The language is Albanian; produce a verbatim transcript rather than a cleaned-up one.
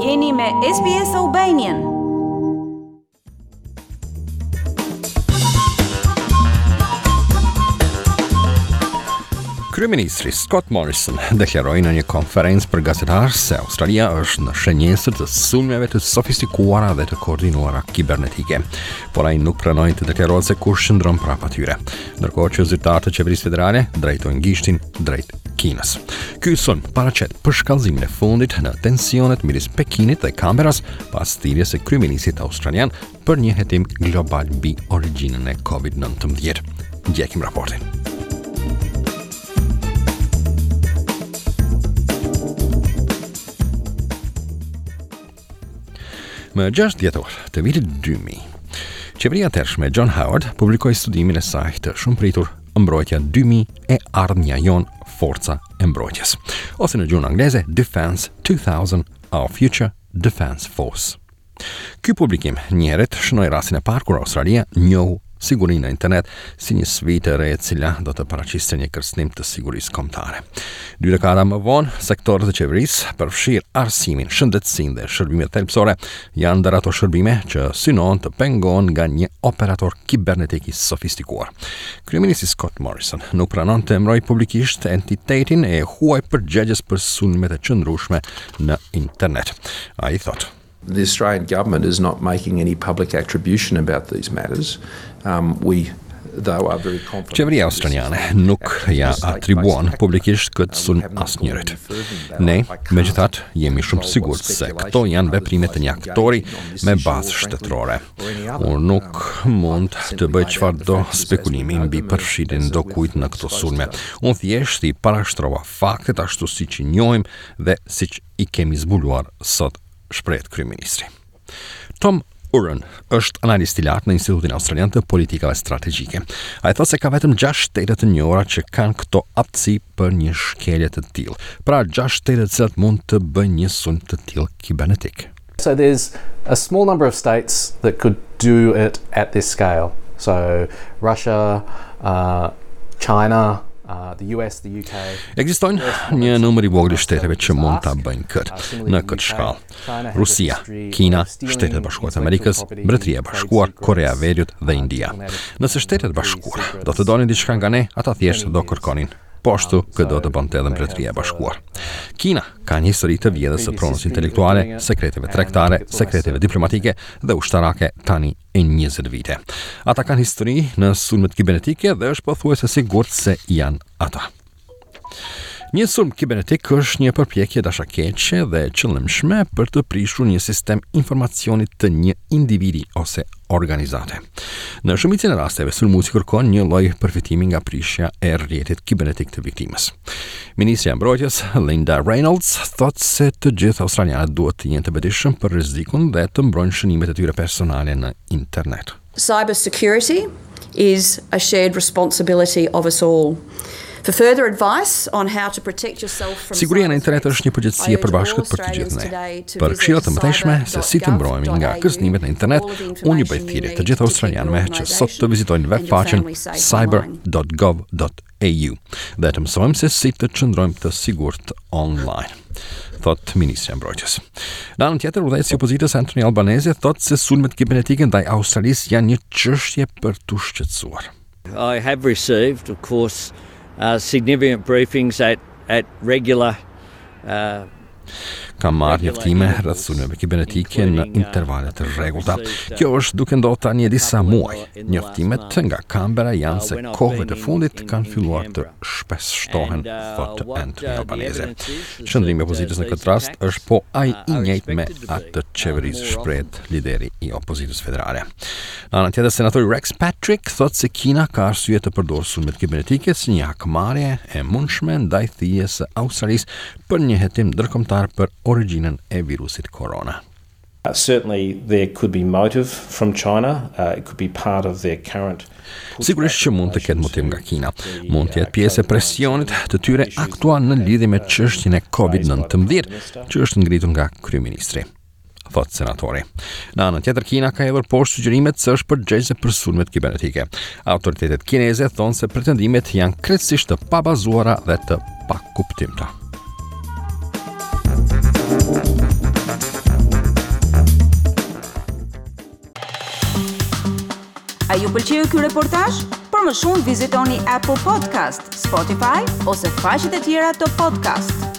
Jeni me S B S Albanian. Kryeministri Scott Morrison deklaroi në një konferencë për gazetarë se Australia është në shenjesë të sulmeve të sofistikuara dhe të koordinuara kibernetike, por ai nuk pranoi të deklarohet se kush qëndron prapa tyre, ndërkohë që zyrtarët e qeverisë federale drejtojnë gishtin drejt Kinës. Ky sulm paraqet përshkallëzimin e fundit në tensionet midis Pekinit dhe Canberras pas thirrjes së kryeministit australian për një hetim global mbi origjinën e covid nineteen. Ndjekim raportin. Më gjashtë dhjetor të vitit dy mijë, qeveria e tërshme John Howard publikoi studimin e saj të shumëpritur Mbrojtja dy mijë e ardhmja jon forca e mbrojtjes, ose në gjuhën angleze Defense two thousand, Our Future Defense Force. Ky publikim njëherët shënoi rastin e parë kur Australia njohu sigurinë në internet si një sfidë e re e cila do të paraqiste një kërcënim të sigurisë kombëtare. Dy dekada më vonë, sektorët e qeverisë, përfshirë arsimin, shëndetësinë dhe shërbimet thelbësore, janë ndër ato shërbime që synon të pengohen nga një operator kibernetik i sofistikuar. Kryeministri Scott Morrison nuk pranon të emërojë publikisht entitetin e huaj përgjegjës për sulmet e qëndrueshme në internet. Ai thotë: The Australian government is not making any public attribution about these matters. Um, we, though, are very confident. Qeveria australiane nuk ja atribuon publikisht këtë sulm asnjërit. Ne, megjithatë, jemi shumë të sigurt se këto janë veprime të një aktori me bazë shtetërore. Unë nuk mund të bëj çfarëdo spekulimi mbi përfshirjen do kujt në këto sulme. Unë thjesht i parashtrova faktet ashtu siç i njohim dhe siç i kemi zbuluar sot, shprehet kryeministri. Tom Urban është analist i lartë në Institutin Australian të Politikave Strategjike. Ai thotë se ka vetëm gjashtë shtete të njohura që kanë këto aftësi për një shkelje të tillë. Pra gjashtë shtete të cilat mund të bëjnë një sulm të tillë kibernetik. So there's a small number of states that could do it at this scale. So Russia, uh, China, Uh, the U S, the U K. Ekzistojnë një numër i vogël shteteve që mund ta bëjnë këtë në këtë shkallë. Rusia, Kina, Shtetet e Bashkuara të Amerikës, Mbretëria e Bashkuar, Korea e Veriut dhe India. Nëse Shtetet e Bashkuara do të donin diçka nga ne, ata thjesht do kërkonin, po ashtu që do të bënte edhe Mbretëria e Bashkuar. Kina ka një histori të vjetër së pronës intelektuale, sekreteve tregtare, sekreteve diplomatike dhe ushtarake tani e njëzet vite. Ata kanë histori në sulmet kibernetike dhe është pothuajse sigurt se janë ata. Një sulm kibernetik është një përpjekje dashakeqe dhe qëllimshme për të prishur një sistem informacionit të një individi ose organizate. Në shumicën e rasteve, sulmuesi kërkon një lloj përfitimi nga prishja e rrjetit kibernetik të viktimës. Ministri i Mbrojtjes Linda Reynolds thotë se të gjithë australianët duhet të jenë të vetëdijshëm për rrezikun dhe të mbrojnë shënimet e tyre personale në internet. Cyber security is a shared responsibility of us all. For further advice on how to protect yourself from Siguria në internet është një përgjegjësi e përbashkët për të gjithë ne. Për këshilla të mëtejshme se si të mbrojemi nga kërcënimet në internet, unë ju bëj thirrje të gjithë australianëve që sot të vizitojnë webfaqen cyber dot gov dot a u dhe të mësojmë se si të qëndrojmë të sigurt online, thot Ministri i Mbrojtjes. Në anën tjetër, udhëheqësi i opozitës Anthony Albanese thotë se sulmet kibernetike ndaj Australisë janë një çështje për tu shqetësuar. I have received, of course, Uh, significant briefings at, at regular uh, Kam marrë njoftime rreth sulmeve kibernetike në intervale të rregullta. Kjo është duke ndodhur tani e disa muaj. Njoftimet nga Canberra janë se kohët e fundit kanë filluar të shpeshtohen, thot Anthony Albanese. Qëndrimi i opozitës në këtë rast është po ai i njëjtë me atë të qeverisë, shprehet lideri i opozitës federale. Në anën tjetër, senatori Rex Patrick thotë se Kina ka arsye të përdorë sulmet kibernetike si një hakmarrje e mundshme ndaj thirrjes së Australisë për një hetim ndërkombëtar për origjinën e virusit korona. Uh, certainly there could be motive from China, uh, it could be part of their current. Sigurisht që mund të ketë motiv nga Kina, mund të jetë pjesë e presionit të tyre aktual në lidhje me çështjen e covid nineteen që është ngritur nga kryeministri, thot senatori. Në anën tjetër, Kina ka hedhur poshtë sugjerimet se është përgjegjëse për sulmet kibernetike. Autoritetet kineze thonë se pretendimet janë krejtësisht të pabazuara dhe të pakuptimta. A ju pëlqeu ky reportazh? Për më shumë vizitoni Apple Podcast, Spotify ose faqet e tjera të podcast.